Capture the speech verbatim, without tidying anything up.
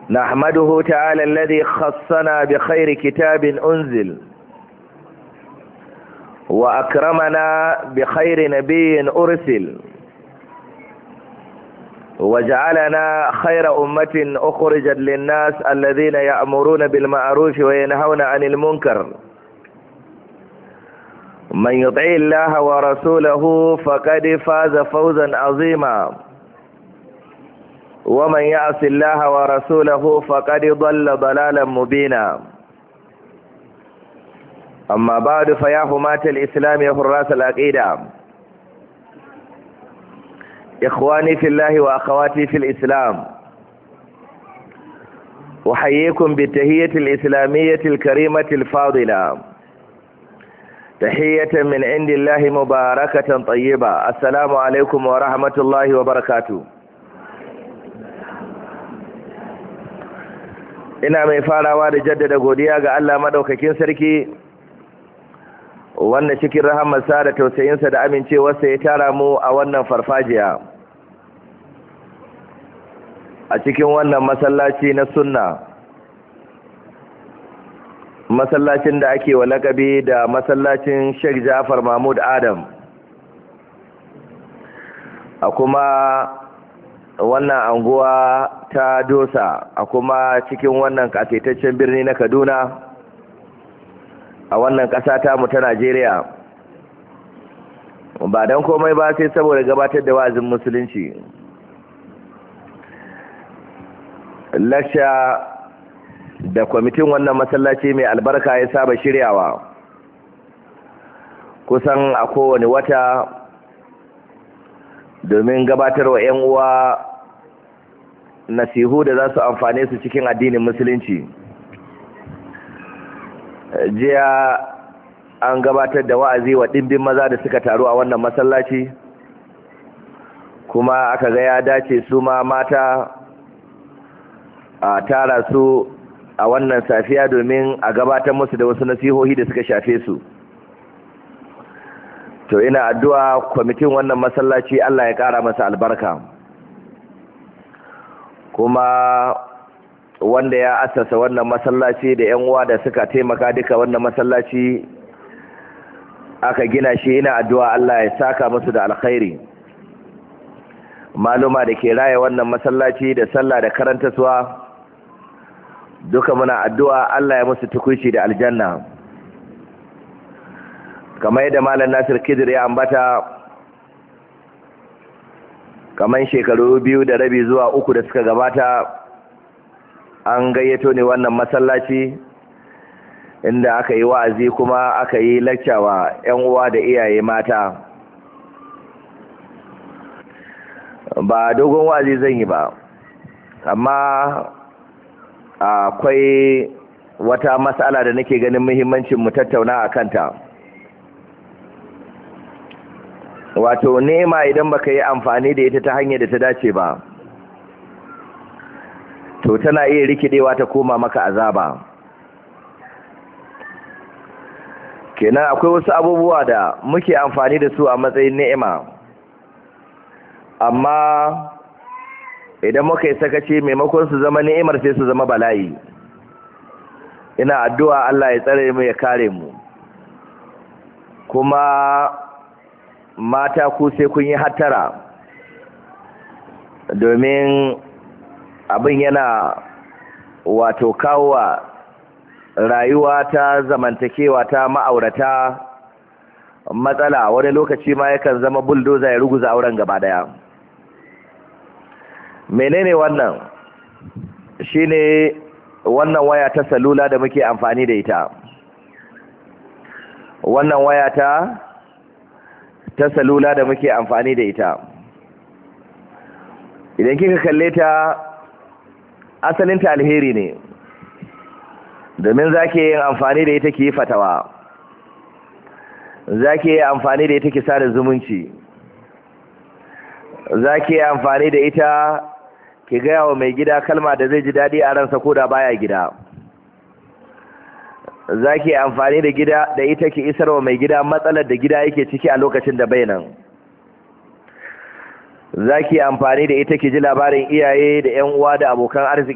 نحمده تعالى الذي خصنا بخير كتاب أنزل وأكرمنا بخير نبي أرسل وجعلنا خير أمة أخرجت للناس الذين يأمرون بالمعروف وينهون عن المنكر. من يطع الله ورسوله فقد فاز فوزا عظيما، ومن يعص الله ورسوله فقد ضل ضلالا مبينا. أما بعد، فيا حماة الإسلام يا حراس العقيدة، إخواني في الله وأخواتي في الإسلام، أحييكم بالتحية الإسلامية الكريمة الفاضلة، تحية من عند الله مباركة طيبة. السلام عليكم ورحمة الله وبركاته. ina mai farawa da jaddada godiya ga Allah madaukakin sarki wanda cikin rahamarsa da tausayinsa da amincewarsa ya tara mu a wannan farfajiya, a cikin wannan masallaci na sunna, masallacin da ake wa lakabi da masallacin Sheikh Ja'far Mahmud Adam, a kuma wannan anguwa ta Dosa, a kuma cikin wannan kasaitaccen birni na Kaduna, a wannan ƙasa ta mu ta Najeriya, ba don komai ba sai saboda gabatar da wa'azin musulunci. Lasha da kwamitin wannan masallaci mai albarka ya saba shiryawa kusan a kowane wata domin gabatarwa 'yan uwa nasihu da za su amfane su cikin addinin musulunci. Jiya an gabatar da wa'azi wa ɗimbin maza da suka taru a wannan masallaci, kuma aka ga ya dace su ma mata a tara su a wannan safiya domin a gabatar musu da wasu nasihohi da suka shafe su. To ina addu'a kwamitin wannan masallaci Allah ya ƙara masa albarka, kuma wanda ya assasa wannan masallaci da 'yan uwa da suka taimaka duka wannan masallaci aka gina shi, ina addu'a Allah ya saka musu da alkhairi. Maluma da ke raya wannan masallaci da sallah da karantaswa duka muna addu'a Allah ya musu tukuici da aljanna. Kamar yadda Malam Nasir Kidir ya ambata, kamar shekaru biyu da rabi zuwa uku da suka gabata an gayyato ne wannan masallaci inda aka yi wa'azi kuma aka yi lecture wa 'yan uwa da iyaye mata. Ba dogon wa'azi zan yi ba, amma akwai wata matsala da nake ganin muhimmancin mu tattauna a kanta. Wato nema idan baka yi amfani da ita ta hanyar da ta dace ba, to tana iya rikidewa ta koma maka azaba. Kenan akwai wasu abubuwa da muke amfani da su a matsayin ni'ima, amma idan muka yi sakaci maimakon su zama ni'imar sai su zama bala'i. Ina addu'a Allah ya tsare mu ya kare mu. Kuma mata ku sai kun yi hattara, domin abin yana wato kawo rayuwa ta zamantakewa ta ma'aurata matsala. Wani lokaci ma yakan zama bulldozer ya ruguza auren gaba daya. Menene wannan? Shine wannan waya ta salula da muke amfani da ita. Wannan waya ta ta salula da muke amfani da ita, idan kika kalle ta asalin ta alheri ne, domin zaki yin amfani da ita ki yi fatawa, zaki yi amfani da ita ki sada zumunci, zaki yi amfani da ita ki gaya wa mai gida kalma da zai ji daɗi a ransa ko da baya gida, zaki yi amfani da gida da ita ki isar wa mai gida matsalar da gida yake ciki a lokacin da bai nan, zaki yi amfani da ita ki ji labarin iyaye da 'yan uwa da abokan arziki